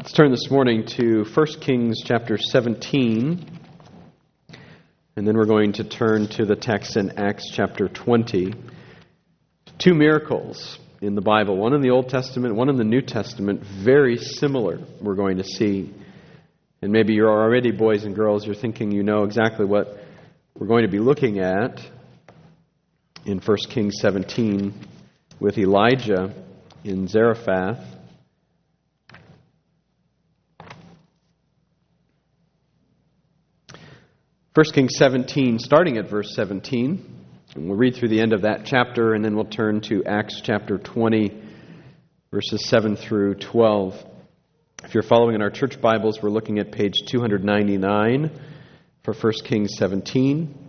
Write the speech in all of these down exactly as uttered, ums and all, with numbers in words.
Let's turn this morning to First Kings chapter seventeen, and then we're going to turn to the text in Acts chapter twenty. Two miracles in the Bible, one in the Old Testament, one in the New Testament, very similar, we're going to see. And maybe you're already, boys and girls, you're thinking you know exactly what we're going to be looking at in First Kings seventeen with Elijah in Zarephath. First Kings seventeen, starting at verse seventeen. And we'll read through the end of that chapter, and then we'll turn to Acts chapter twenty, verses seven through twelve. If you're following in our church Bibles, we're looking at page two ninety-nine for First Kings seventeen.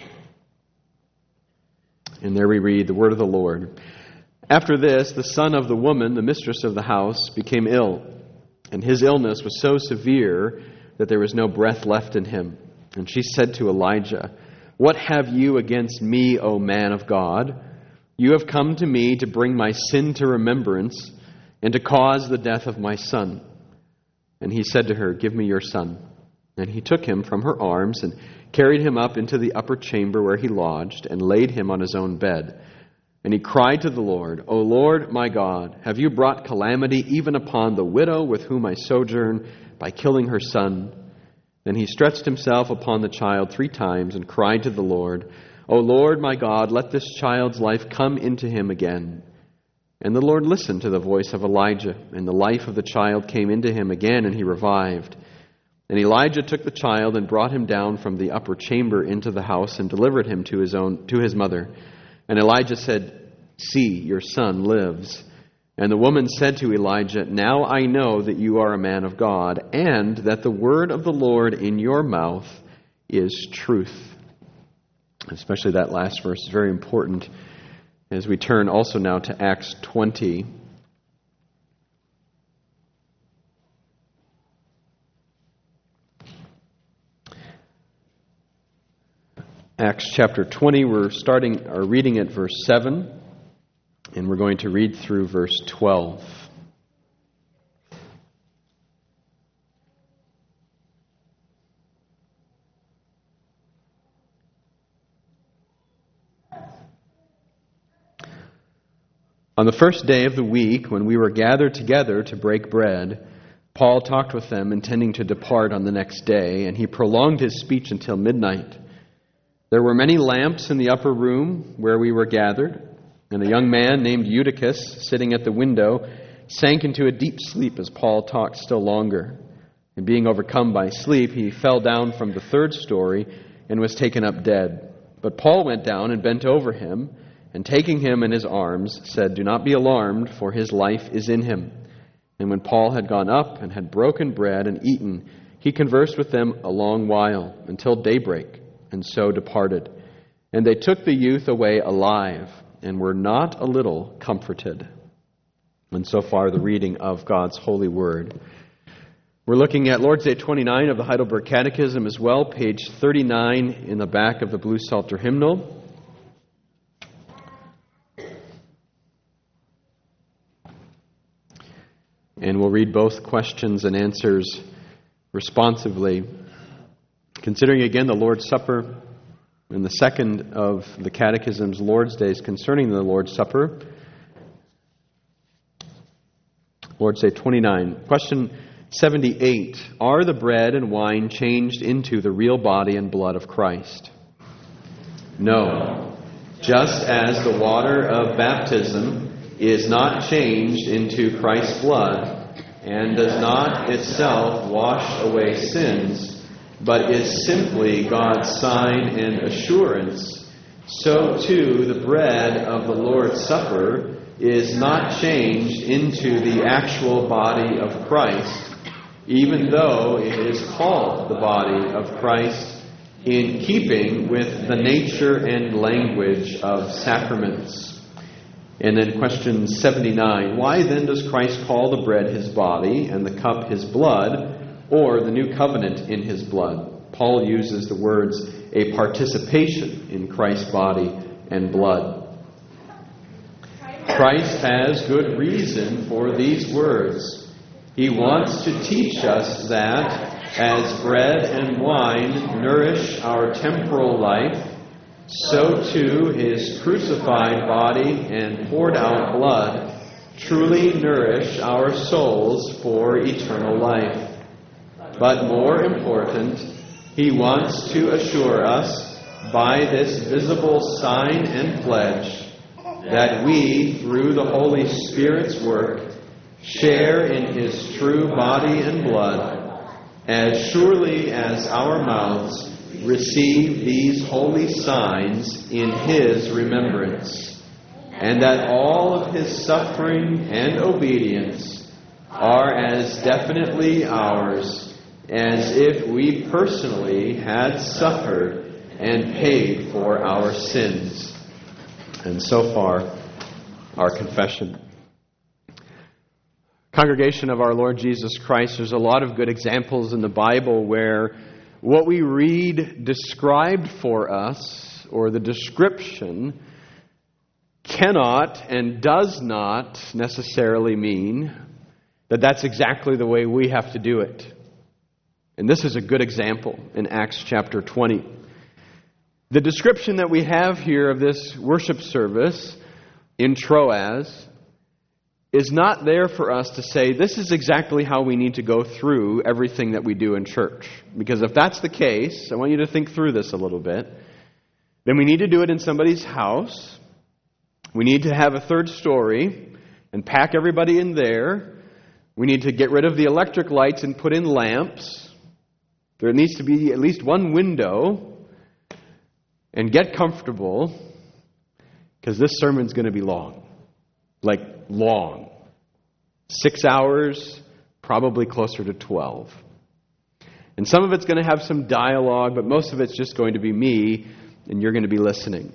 And there we read the word of the Lord. After this, the son of the woman, the mistress of the house, became ill, and his illness was so severe that there was no breath left in him. And she said to Elijah, "What have you against me, O man of God? You have come to me to bring my sin to remembrance and to cause the death of my son." And he said to her, "Give me your son." And he took him from her arms and carried him up into the upper chamber where he lodged and laid him on his own bed. And he cried to the Lord, "O Lord, my God, have you brought calamity even upon the widow with whom I sojourn by killing her son?" Then he stretched himself upon the child three times and cried to the Lord, "O Lord, my God, let this child's life come into him again." And the Lord listened to the voice of Elijah, and the life of the child came into him again, and he revived. And Elijah took the child and brought him down from the upper chamber into the house and delivered him to his own to his mother. And Elijah said, "See, your son lives." And the woman said to Elijah, "Now I know that you are a man of God, and that the word of the Lord in your mouth is truth." Especially that last verse is very important as we turn also now to Acts twenty. Acts chapter twenty, we're starting our reading at verse seven. And we're going to read through verse twelve. On the first day of the week, when we were gathered together to break bread, Paul talked with them, intending to depart on the next day, and he prolonged his speech until midnight. There were many lamps in the upper room where we were gathered. And a young man named Eutychus, sitting at the window, sank into a deep sleep as Paul talked still longer. And being overcome by sleep, he fell down from the third story and was taken up dead. But Paul went down and bent over him, and taking him in his arms, said, "Do not be alarmed, for his life is in him." And when Paul had gone up and had broken bread and eaten, he conversed with them a long while, until daybreak, and so departed. And they took the youth away alive, and were not a little comforted. And so far, the reading of God's holy word. We're looking at Lord's Day twenty-nine of the Heidelberg Catechism as well, page thirty-nine in the back of the Blue Psalter hymnal. And we'll read both questions and answers responsively. Considering again the Lord's Supper, and the second of the Catechism's Lord's Days concerning the Lord's Supper. Lord's Day twenty-nine. Question seventy-eight. Are the bread and wine changed into the real body and blood of Christ? No. Just as the water of baptism is not changed into Christ's blood and does not itself wash away sins, but is simply God's sign and assurance, so too the bread of the Lord's Supper is not changed into the actual body of Christ, even though it is called the body of Christ, in keeping with the nature and language of sacraments. And then question seventy-nine. Why then does Christ call the bread his body and the cup his blood, or the new covenant in his blood? Paul uses the words, a participation in Christ's body and blood. Christ has good reason for these words. He wants to teach us that as bread and wine nourish our temporal life, so too His crucified body and poured out blood truly nourish our souls for eternal life. But more important, He wants to assure us by this visible sign and pledge that we, through the Holy Spirit's work, share in His true body and blood, as surely as our mouths receive these holy signs in His remembrance, and that all of His suffering and obedience are as definitely ours as if we personally had suffered and paid for our sins. And so far, our confession. Congregation of our Lord Jesus Christ, there's a lot of good examples in the Bible where what we read described for us, or the description, cannot and does not necessarily mean that that's exactly the way we have to do it. And this is a good example in Acts chapter twenty. The description that we have here of this worship service in Troas is not there for us to say, this is exactly how we need to go through everything that we do in church. Because if that's the case, I want you to think through this a little bit. Then we need to do it in somebody's house. We need to have a third story and pack everybody in there. We need to get rid of the electric lights and put in lamps. There needs to be at least one window. And get comfortable, because this sermon's going to be long. Like, long. Six hours, probably closer to twelve. And some of it's going to have some dialogue, but most of it's just going to be me, and you're going to be listening.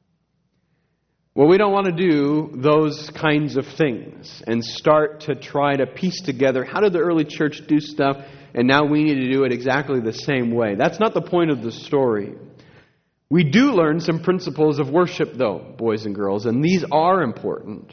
Well, we don't want to do those kinds of things and start to try to piece together, how did the early church do stuff, and now we need to do it exactly the same way. That's not the point of the story. We do learn some principles of worship, though, boys and girls, and these are important.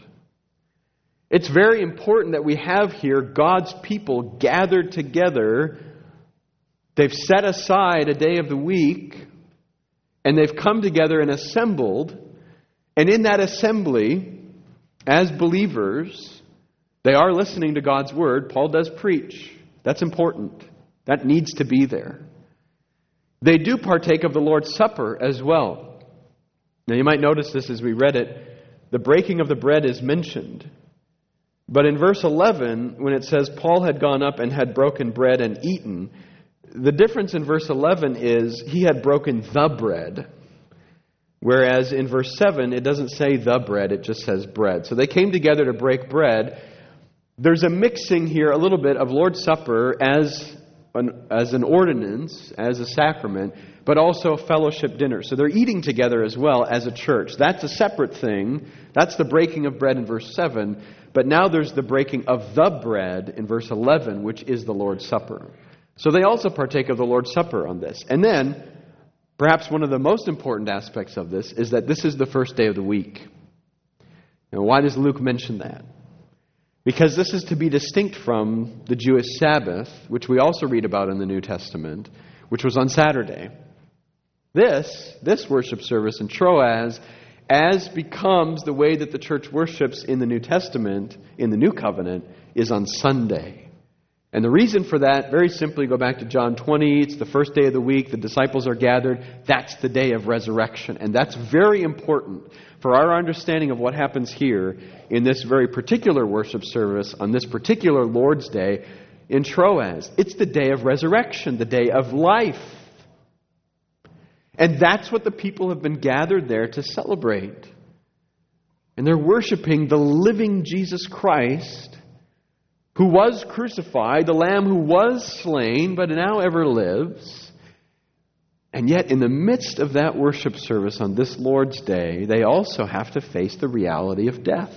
It's very important that we have here God's people gathered together. They've set aside a day of the week, and they've come together and assembled. And in that assembly, as believers, they are listening to God's Word. Paul does preach. That's important. That needs to be there. They do partake of the Lord's Supper as well. Now you might notice this as we read it. The breaking of the bread is mentioned. But in verse eleven, when it says Paul had gone up and had broken bread and eaten, the difference in verse eleven is he had broken the bread. Whereas in verse seven, it doesn't say the bread, it just says bread. So they came together to break bread. There's a mixing here a little bit of Lord's Supper as an, as an ordinance, as a sacrament, but also fellowship dinner. So they're eating together as well as a church. That's a separate thing. That's the breaking of bread in verse seven. But now there's the breaking of the bread in verse eleven, which is the Lord's Supper. So they also partake of the Lord's Supper on this. And then, perhaps one of the most important aspects of this is that this is the first day of the week. Now, why does Luke mention that? Because this is to be distinct from the Jewish Sabbath, which we also read about in the New Testament, which was on Saturday. This, this worship service in Troas, as becomes the way that the church worships in the New Testament, in the New Covenant, is on Sunday. And the reason for that, very simply, go back to John twenty. It's the first day of the week. The disciples are gathered. That's the day of resurrection. And that's very important for our understanding of what happens here in this very particular worship service on this particular Lord's Day in Troas. It's the day of resurrection, the day of life. And that's what the people have been gathered there to celebrate. And they're worshiping the living Jesus Christ, who was crucified, the Lamb who was slain, but now ever lives. And yet, in the midst of that worship service on this Lord's Day, they also have to face the reality of death.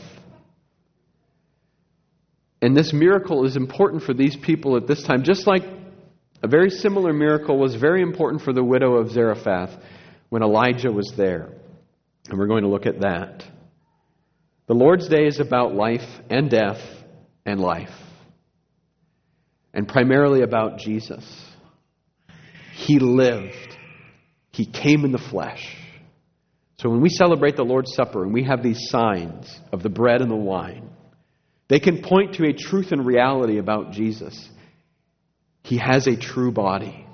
And this miracle is important for these people at this time, just like a very similar miracle was very important for the widow of Zarephath when Elijah was there. And we're going to look at that. The Lord's Day is about life and death and life. and primarily about Jesus. He lived. He came in the flesh. So when we celebrate the Lord's Supper and we have these signs of the bread and the wine, they can point to a truth and reality about Jesus. He has a true body.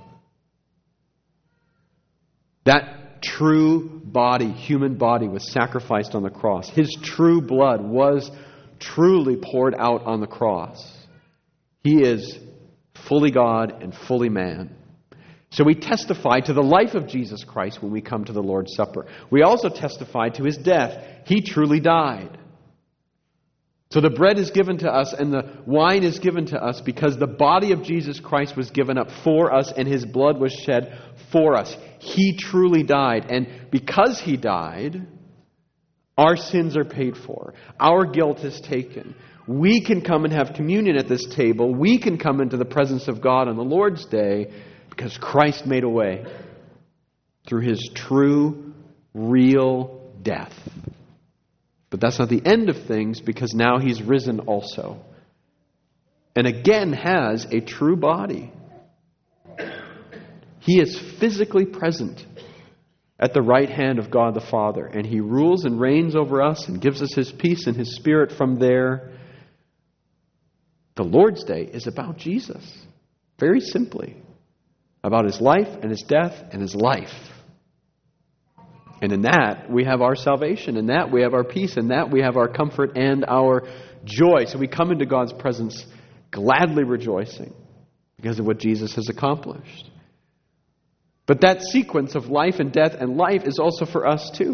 That true body, human body, was sacrificed on the cross. His true blood was truly poured out on the cross. He is fully God and fully man. So we testify to the life of Jesus Christ when we come to the Lord's Supper. We also testify to His death. He truly died. So the bread is given to us and the wine is given to us because the body of Jesus Christ was given up for us and His blood was shed for us. He truly died. And because He died, our sins are paid for. Our guilt is taken. We can come and have communion at this table. We can come into the presence of God on the Lord's Day because Christ made a way through His true, real death. But that's not the end of things, because now He's risen also. And again has a true body. He is physically present at the right hand of God the Father. And He rules and reigns over us and gives us His peace and His Spirit from there. The Lord's Day is about Jesus. Very simply. About His life and His death and His life. And in that, we have our salvation. In that, we have our peace. In that, we have our comfort and our joy. So we come into God's presence gladly rejoicing because of what Jesus has accomplished. But that sequence of life and death and life is also for us too.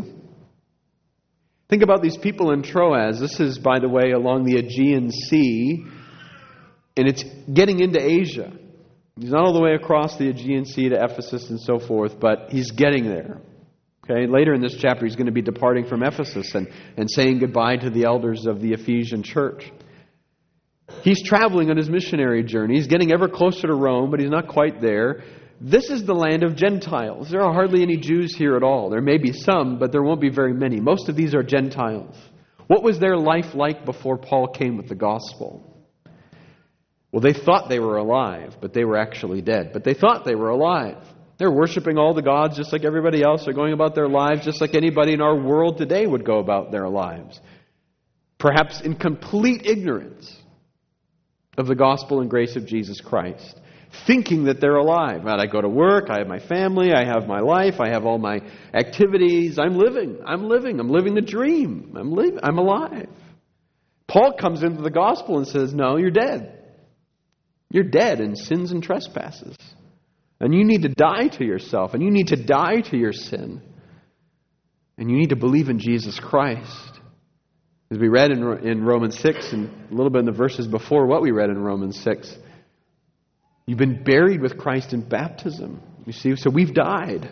Think about these people in Troas. This is, by the way, along the Aegean Sea. And it's getting into Asia. He's not all the way across the Aegean Sea to Ephesus and so forth, but he's getting there. Okay, later in this chapter, he's going to be departing from Ephesus and, and saying goodbye to the elders of the Ephesian church. He's traveling on his missionary journey. He's getting ever closer to Rome, but he's not quite there. This is the land of Gentiles. There are hardly any Jews here at all. There may be some, but there won't be very many. Most of these are Gentiles. What was their life like before Paul came with the gospel? Well, they thought they were alive, but they were actually dead. But they thought they were alive. They're worshiping all the gods just like everybody else. They're going about their lives just like anybody in our world today would go about their lives. Perhaps in complete ignorance of the gospel and grace of Jesus Christ. Thinking that they're alive. Well, I go to work, I have my family, I have my life, I have all my activities. I'm living. I'm living. I'm living the dream. I'm living. I'm alive. Paul comes into the gospel and says, no, you're dead. You're dead in sins and trespasses. And you need to die to yourself. And you need to die to your sin. And you need to believe in Jesus Christ. As we read in, in Romans six, and a little bit in the verses before what we read in Romans six, you've been buried with Christ in baptism. You see, so we've died.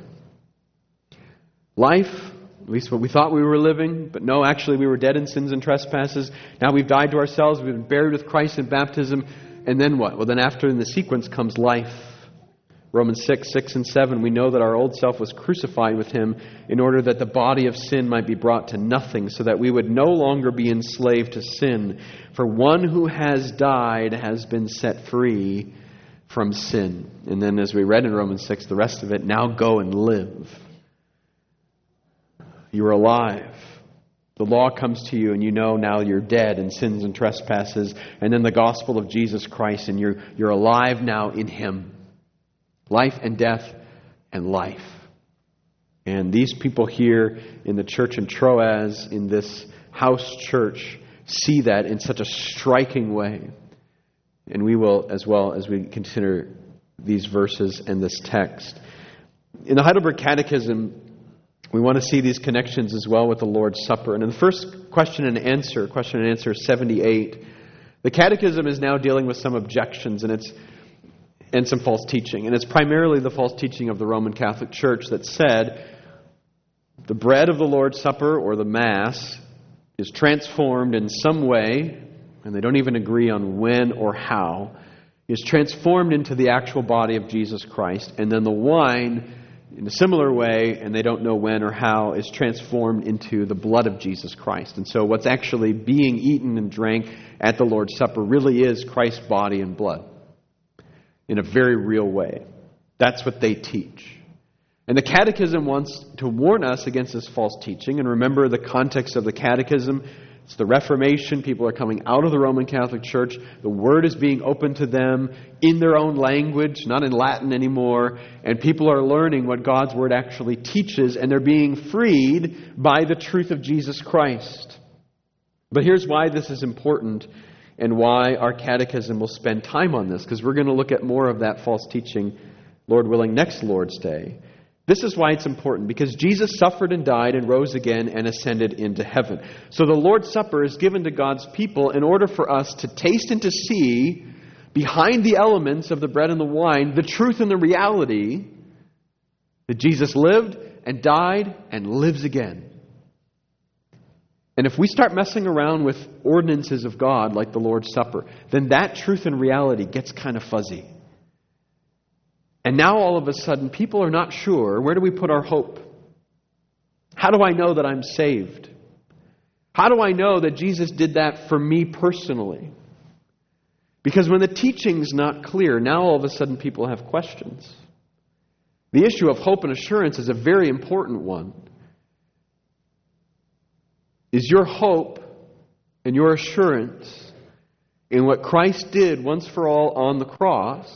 Life, at least what we thought we were living, but no, actually we were dead in sins and trespasses. Now we've died to ourselves. We've been buried with Christ in baptism. And then what? Well, then after in the sequence comes life. Romans six, six and seven, we know that our old self was crucified with Him in order that the body of sin might be brought to nothing, so that we would no longer be enslaved to sin. For one who has died has been set free from sin. And then as we read in Romans six, the rest of it, now go and live. You're alive. The law comes to you and you know now you're dead in sins and trespasses. And then the gospel of Jesus Christ, and you're, you're alive now in Him. Life and death and life. And these people here in the church in Troas, in this house church, see that in such a striking way. And we will as well as we consider these verses and this text. In the Heidelberg Catechism, we want to see these connections as well with the Lord's Supper. And in the first question and answer, question and answer seventy-eight, the Catechism is now dealing with some objections and it's and some false teaching. And it's primarily the false teaching of the Roman Catholic Church that said the bread of the Lord's Supper or the Mass is transformed in some way, and they don't even agree on when or how, is transformed into the actual body of Jesus Christ. And then the wine, in a similar way, and they don't know when or how, is transformed into the blood of Jesus Christ. And so what's actually being eaten and drank at the Lord's Supper really is Christ's body and blood. in a very real way. That's what they teach. And the Catechism wants to warn us against this false teaching. And remember the context of the Catechism. It's the Reformation. People are coming out of the Roman Catholic Church. The Word is being opened to them in their own language, not in Latin anymore. And people are learning what God's Word actually teaches. And they're being freed by the truth of Jesus Christ. But here's why this is important and why our Catechism will spend time on this. Because we're going to look at more of that false teaching, Lord willing, next Lord's Day. This is why it's important, because Jesus suffered and died and rose again and ascended into heaven. So the Lord's Supper is given to God's people in order for us to taste and to see, behind the elements of the bread and the wine, the truth and the reality that Jesus lived and died and lives again. And if we start messing around with ordinances of God like the Lord's Supper, then that truth and reality gets kind of fuzzy. And now all of a sudden, people are not sure, where do we put our hope? How do I know that I'm saved? How do I know that Jesus did that for me personally? Because when the teaching's not clear, now all of a sudden people have questions. The issue of hope and assurance is a very important one. Is your hope and your assurance in what Christ did once for all on the cross?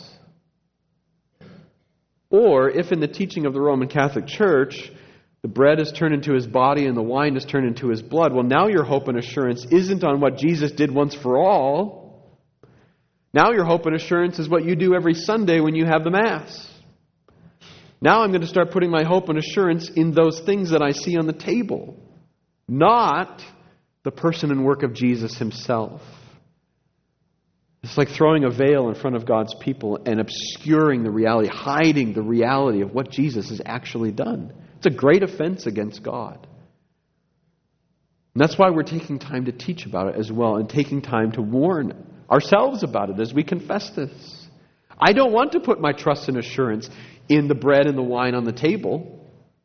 Or, if in the teaching of the Roman Catholic Church, the bread is turned into His body and the wine is turned into His blood, well, now your hope and assurance isn't on what Jesus did once for all. Now your hope and assurance is what you do every Sunday when you have the Mass. Now I'm going to start putting my hope and assurance in those things that I see on the table, not the person and work of Jesus Himself. It's like throwing a veil in front of God's people and obscuring the reality, hiding the reality of what Jesus has actually done. It's a great offense against God. And that's why we're taking time to teach about it as well, and taking time to warn ourselves about it as we confess this. I don't want to put my trust and assurance in the bread and the wine on the table.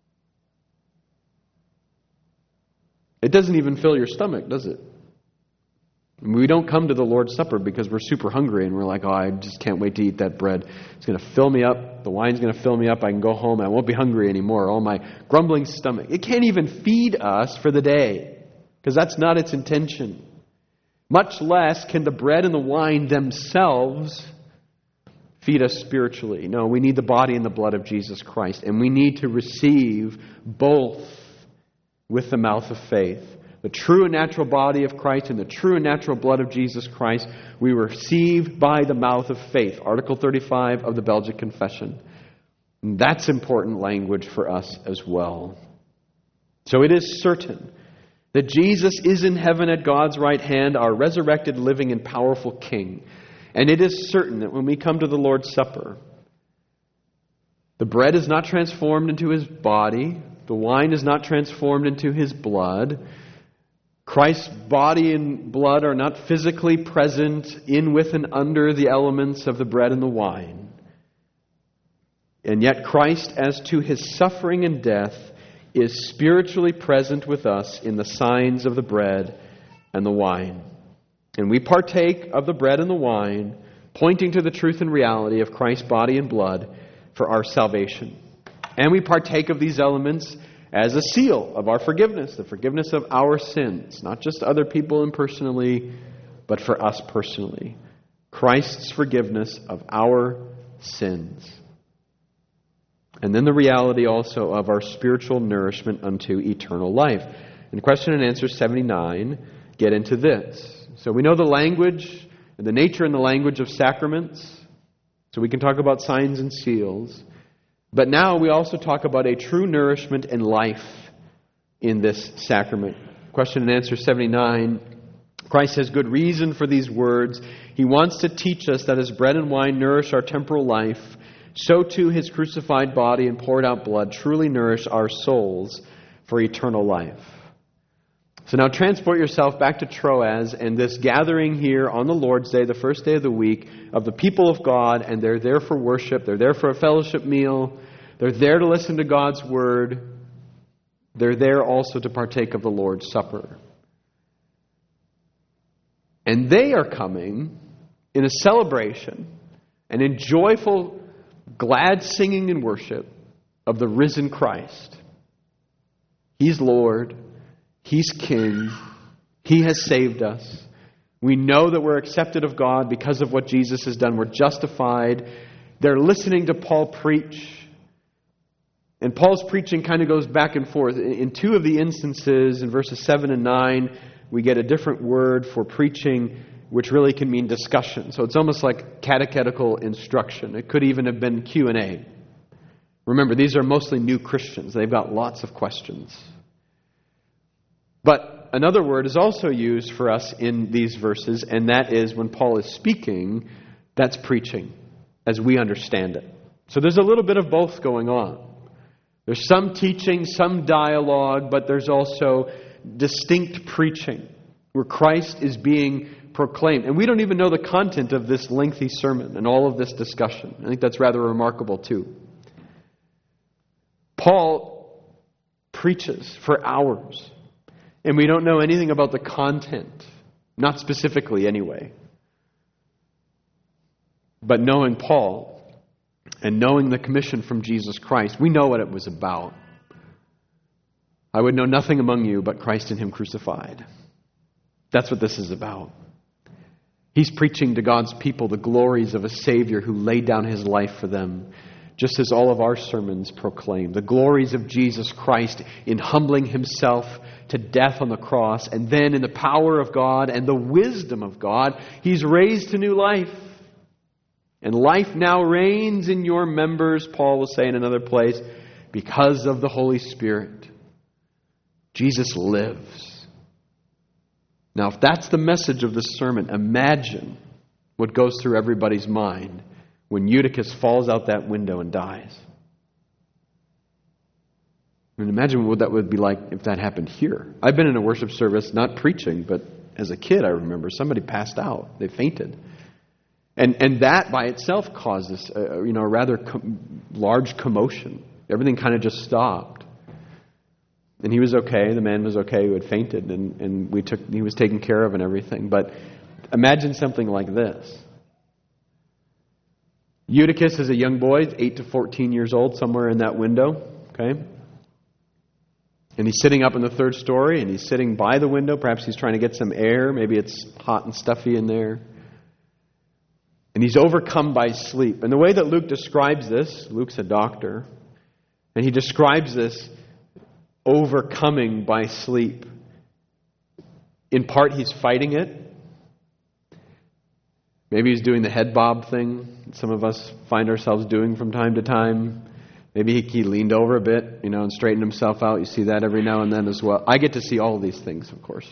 It doesn't even fill your stomach, does it? We don't come to the Lord's Supper because we're super hungry and we're like, oh, I just can't wait to eat that bread. It's going to fill me up. The wine's going to fill me up. I can go home. I won't be hungry anymore. Oh, my grumbling stomach. It can't even feed us for the day because that's not its intention. Much less can the bread and the wine themselves feed us spiritually. No, we need the body and the blood of Jesus Christ. And we need to receive both with the mouth of faith. The true and natural body of Christ and the true and natural blood of Jesus Christ, we receive by the mouth of faith. Article thirty-five of the Belgic Confession. And that's important language for us as well. So it is certain that Jesus is in heaven at God's right hand, our resurrected, living, and powerful King. And it is certain that when we come to the Lord's Supper, the bread is not transformed into His body, the wine is not transformed into His blood. Christ's body and blood are not physically present in, with, and under the elements of the bread and the wine. And yet Christ, as to His suffering and death, is spiritually present with us in the signs of the bread and the wine. And we partake of the bread and the wine, pointing to the truth and reality of Christ's body and blood for our salvation. And we partake of these elements as a seal of our forgiveness, the forgiveness of our sins, not just other people impersonally, but for us personally. Christ's forgiveness of our sins. And then the reality also of our spiritual nourishment unto eternal life. And question and answer seventy-nine get into this. So we know the language, and the nature and the language of sacraments. So we can talk about signs and seals. But now we also talk about a true nourishment and life in this sacrament. Question and answer seventy-nine. Christ has good reason for these words. He wants to teach us that as bread and wine nourish our temporal life, so too His crucified body and poured out blood truly nourish our souls for eternal life. So now transport yourself back to Troas and this gathering here on the Lord's Day, the first day of the week, of the people of God, and they're there for worship, they're there for a fellowship meal, they're there to listen to God's Word, they're there also to partake of the Lord's Supper. And they are coming in a celebration and in joyful, glad singing and worship of the risen Christ. He's Lord. He's King. He has saved us. We know that we're accepted of God because of what Jesus has done. We're justified. They're listening to Paul preach. And Paul's preaching kind of goes back and forth. In two of the instances, in verses seven and nine, we get a different word for preaching, which really can mean discussion. So it's almost like catechetical instruction. It could even have been Q and A. Remember, these are mostly new Christians. They've got lots of questions. But another word is also used for us in these verses, and that is when Paul is speaking, that's preaching, as we understand it. So there's a little bit of both going on. There's some teaching, some dialogue, but there's also distinct preaching where Christ is being proclaimed. And we don't even know the content of this lengthy sermon and all of this discussion. I think that's rather remarkable too. Paul preaches for hours, and we don't know anything about the content, not specifically anyway. But knowing Paul and knowing the commission from Jesus Christ, we know what it was about. I would know nothing among you but Christ and Him crucified. That's what this is about. He's preaching to God's people the glories of a Savior who laid down His life for them, just as all of our sermons proclaim. The glories of Jesus Christ in humbling Himself to death on the cross, and then in the power of God and the wisdom of God, He's raised to new life. And life now reigns in your members, Paul will say in another place, because of the Holy Spirit. Jesus lives. Now, if that's the message of this sermon, imagine what goes through everybody's mind when Eutychus falls out that window and dies. I mean, imagine what that would be like if that happened here. I've been in a worship service, not preaching, but as a kid, I remember somebody passed out. They fainted. And and that by itself causes a, you know, a rather com- large commotion. Everything kind of just stopped. And he was okay. The man was okay who had fainted, and, and we took he was taken care of and everything. But imagine something like this. Eutychus is a young boy, eight to fourteen years old, somewhere in that window. Okay? And he's sitting up in the third story, and he's sitting by the window. Perhaps he's trying to get some air. Maybe it's hot and stuffy in there. And he's overcome by sleep. And the way that Luke describes this, Luke's a doctor, and he describes this overcoming by sleep. In part, he's fighting it. Maybe he's doing the head bob thing that some of us find ourselves doing from time to time. Maybe he, he leaned over a bit, you know, and straightened himself out. You see that every now and then as well. I get to see all of these things, of course.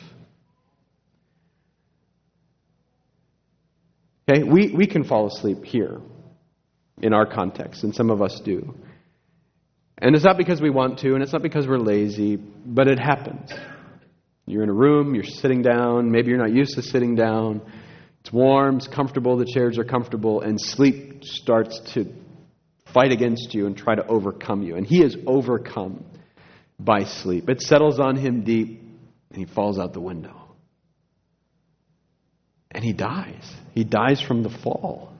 Okay, we, we can fall asleep here in our context, and some of us do. And it's not because we want to, and it's not because we're lazy, but it happens. You're in a room, you're sitting down, maybe you're not used to sitting down. It's warm, it's comfortable, the chairs are comfortable, and sleep starts to fight against you and try to overcome you. And he is overcome by sleep. It settles on him deep, and he falls out the window. And he dies. He dies from the fall.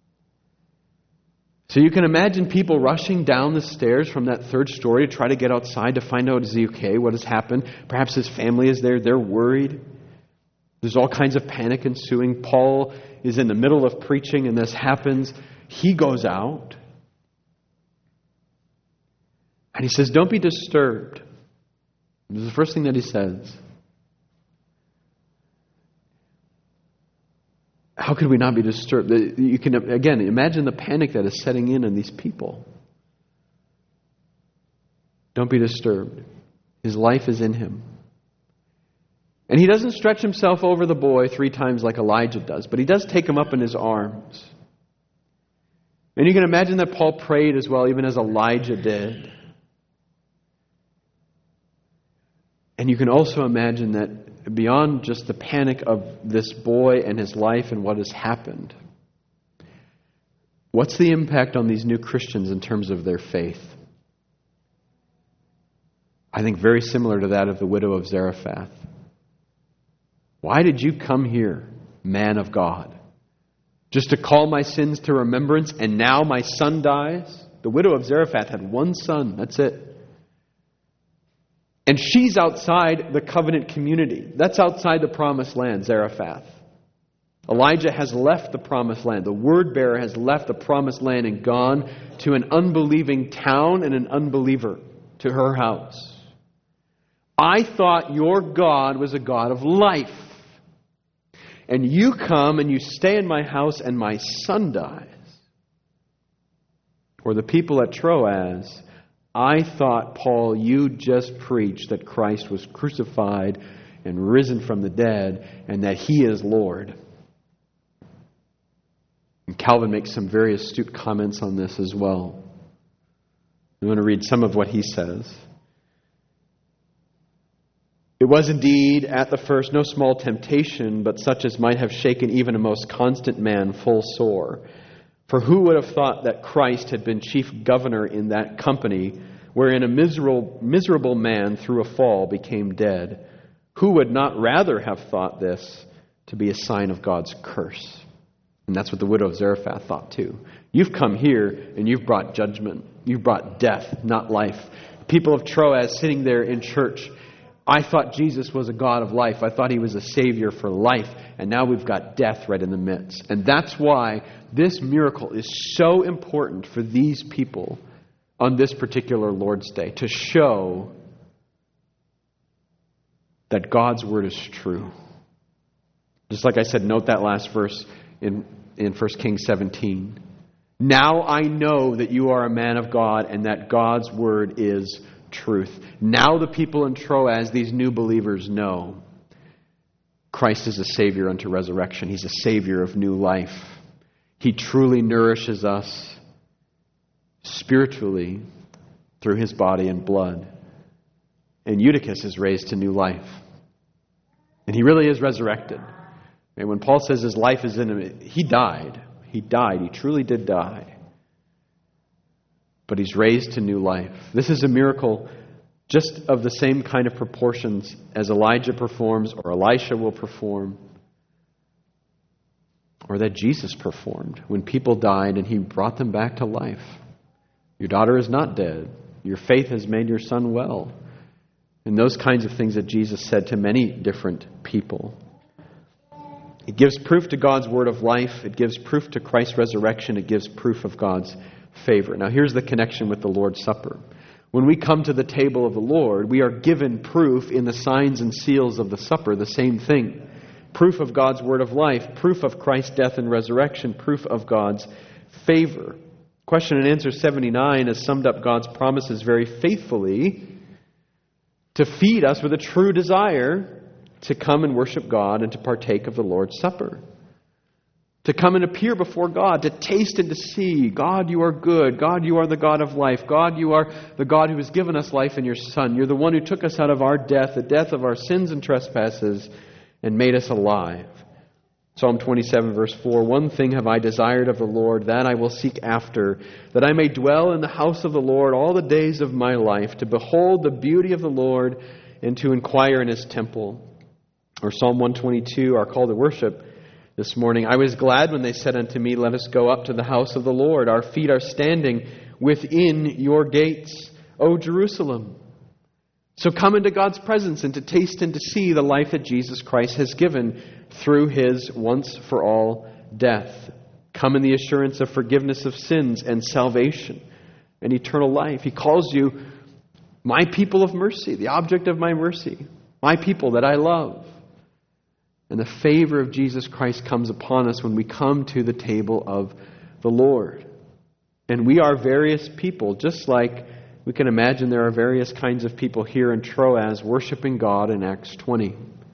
So you can imagine people rushing down the stairs from that third story to try to get outside to find out, is he okay? What has happened? Perhaps his family is there. They're worried. There's all kinds of panic ensuing. Paul is in the middle of preaching and this happens. He goes out. And he says, don't be disturbed. This is the first thing that he says. How could we not be disturbed? You can, again, imagine the panic that is setting in on these people. Don't be disturbed. His life is in him. And he doesn't stretch himself over the boy three times like Elijah does, but he does take him up in his arms. And you can imagine that Paul prayed as well, even as Elijah did. And you can also imagine that beyond just the panic of this boy and his life and what has happened, what's the impact on these new Christians in terms of their faith? I think very similar to that of the widow of Zarephath. Why did you come here, man of God? just to call my sins to remembrance, and now my son dies? The widow of Zarephath had one son, that's it. And she's outside the covenant community. That's outside the promised land, Zarephath. Elijah has left the promised land. The word bearer has left the promised land and gone to an unbelieving town and an unbeliever, to her house. I thought your God was a God of life. And you come and you stay in my house and my son dies. Or the people at Troas, I thought, Paul, you just preached that Christ was crucified and risen from the dead and that He is Lord. And Calvin makes some very astute comments on this as well. I want to read some of what he says. It was indeed at the first no small temptation, but such as might have shaken even a most constant man full sore. For who would have thought that Christ had been chief governor in that company, wherein a miserable, miserable man through a fall became dead? Who would not rather have thought this to be a sign of God's curse? And that's what the widow of Zarephath thought too. You've come here and you've brought judgment. You've brought death, not life. People of Troas sitting there in church, I thought Jesus was a God of life. I thought He was a Savior for life. And now we've got death right in the midst. And that's why this miracle is so important for these people on this particular Lord's Day, to show that God's Word is true. Just like I said, note that last verse in, in First Kings seventeen. Now I know that you are a man of God and that God's Word is truth. Now the people in Troas, these new believers, know Christ is a Savior unto resurrection. He's a Savior of new life. He truly nourishes us spiritually through His body and blood. And Eutychus is raised to new life. And he really is resurrected. And when Paul says his life is in him, he died. He died. He truly did die. But he's raised to new life. This is a miracle just of the same kind of proportions as Elijah performs or Elisha will perform, or that Jesus performed when people died and He brought them back to life. Your daughter is not dead. Your faith has made your son well. And those kinds of things that Jesus said to many different people. It gives proof to God's word of life. It gives proof to Christ's resurrection. It gives proof of God's favor. Now here's the connection with the Lord's Supper. When we come to the table of the Lord, we are given proof in the signs and seals of the supper, the same thing. Proof of God's word of life, proof of Christ's death and resurrection, proof of God's favor. Question and answer seventy-nine has summed up God's promises very faithfully to feed us with a true desire to come and worship God and to partake of the Lord's Supper. To come and appear before God, to taste and to see, God, you are good. God, you are the God of life. God, you are the God who has given us life in your Son. You're the one who took us out of our death, the death of our sins and trespasses, and made us alive. Psalm twenty-seven, verse four, one thing have I desired of the Lord, that I will seek after, that I may dwell in the house of the Lord all the days of my life, to behold the beauty of the Lord and to inquire in His temple. Or Psalm one twenty-two, our call to worship this morning. I was glad when they said unto me, let us go up to the house of the Lord. Our feet are standing within your gates, O Jerusalem. So come into God's presence and to taste and to see the life that Jesus Christ has given through His once-for-all death. Come in the assurance of forgiveness of sins and salvation and eternal life. He calls you my people of mercy, the object of my mercy, my people that I love. And the favor of Jesus Christ comes upon us when we come to the table of the Lord. And we are various people, just like we can imagine there are various kinds of people here in Troas worshiping God in Acts twenty.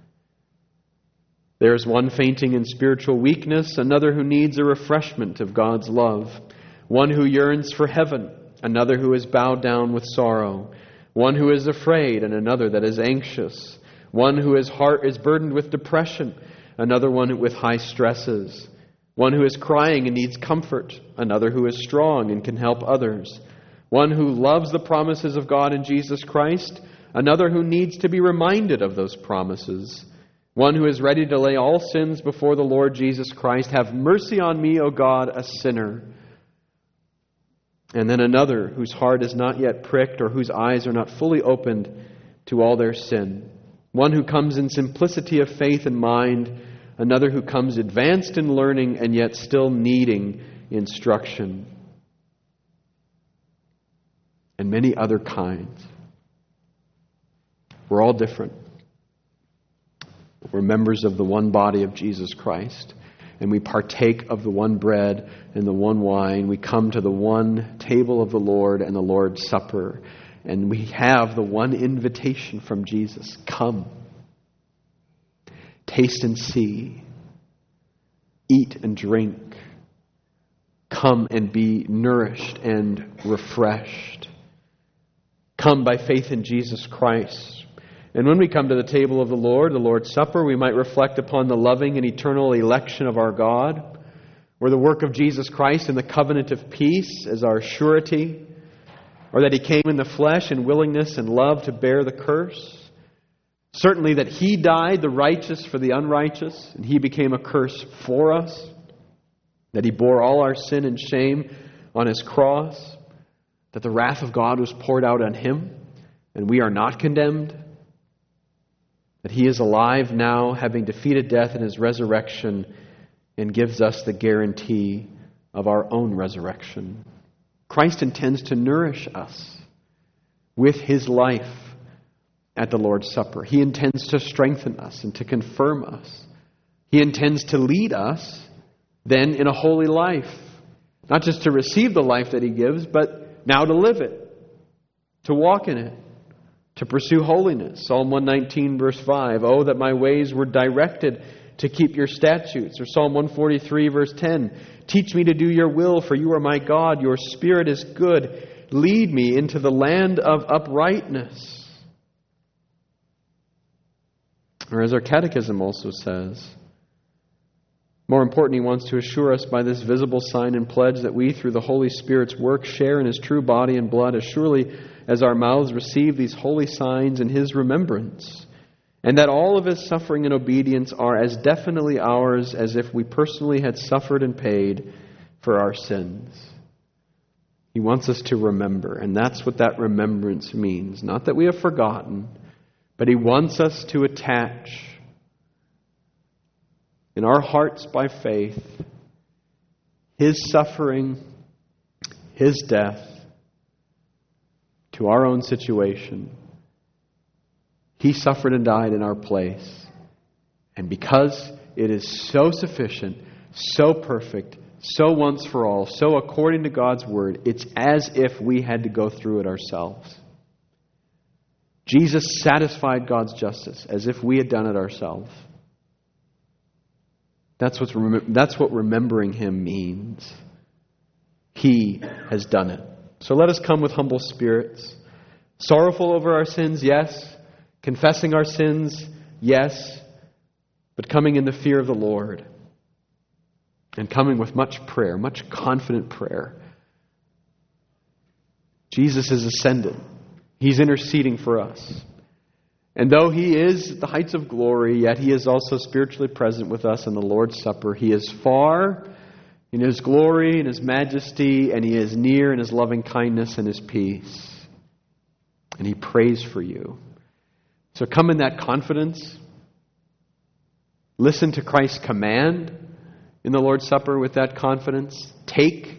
There's one fainting in spiritual weakness, another who needs a refreshment of God's love, one who yearns for heaven, another who is bowed down with sorrow, one who is afraid and another that is anxious, one whose heart is burdened with depression, another one with high stresses, one who is crying and needs comfort, another who is strong and can help others, one who loves the promises of God in Jesus Christ, another who needs to be reminded of those promises, one who is ready to lay all sins before the Lord Jesus Christ. Have mercy on me, O God, a sinner. And then another whose heart is not yet pricked or whose eyes are not fully opened to all their sin. One who comes in simplicity of faith and mind. Another who comes advanced in learning and yet still needing instruction. And many other kinds. We're all different. We're members of the one body of Jesus Christ. And we partake of the one bread and the one wine. We come to the one table of the Lord and the Lord's Supper. And we have the one invitation from Jesus. Come. Taste and see. Eat and drink. Come and be nourished and refreshed. Come by faith in Jesus Christ. And when we come to the table of the Lord, the Lord's Supper, we might reflect upon the loving and eternal election of our God, or the work of Jesus Christ in the covenant of peace as our surety, or that He came in the flesh in willingness and love to bear the curse. Certainly that He died, the righteous, for the unrighteous, and He became a curse for us, that He bore all our sin and shame on His cross, that the wrath of God was poured out on Him, and we are not condemned, that He is alive now, having defeated death in His resurrection, and gives us the guarantee of our own resurrection. Christ intends to nourish us with His life at the Lord's Supper. He intends to strengthen us and to confirm us. He intends to lead us then in a holy life. Not just to receive the life that He gives, but now to live it, to walk in it, to pursue holiness. Psalm one nineteen verse five, "Oh, that my ways were directed to keep your statutes." Or Psalm one forty-three verse ten, "Teach me to do your will, for you are my God. Your spirit is good. Lead me into the land of uprightness." Or as our catechism also says, more important, he wants to assure us by this visible sign and pledge that we, through the Holy Spirit's work, share in His true body and blood as surely as our mouths receive these holy signs in His remembrance, and that all of His suffering and obedience are as definitely ours as if we personally had suffered and paid for our sins. He wants us to remember, and that's what that remembrance means. Not that we have forgotten, but He wants us to attach in our hearts by faith His suffering, His death to our own situation. He suffered and died in our place. And because it is so sufficient, so perfect, so once for all, so according to God's Word, it's as if we had to go through it ourselves. Jesus satisfied God's justice as if we had done it ourselves. That's what's rem- that's what remembering Him means. He has done it. So let us come with humble spirits, sorrowful over our sins, yes, confessing our sins, yes, but coming in the fear of the Lord, and coming with much prayer, much confident prayer. Jesus is ascended. He's interceding for us. And though He is at the heights of glory, yet He is also spiritually present with us in the Lord's Supper. He is far in His glory and His majesty, and He is near in His loving kindness and His peace. And He prays for you. So come in that confidence. Listen to Christ's command in the Lord's Supper with that confidence. Take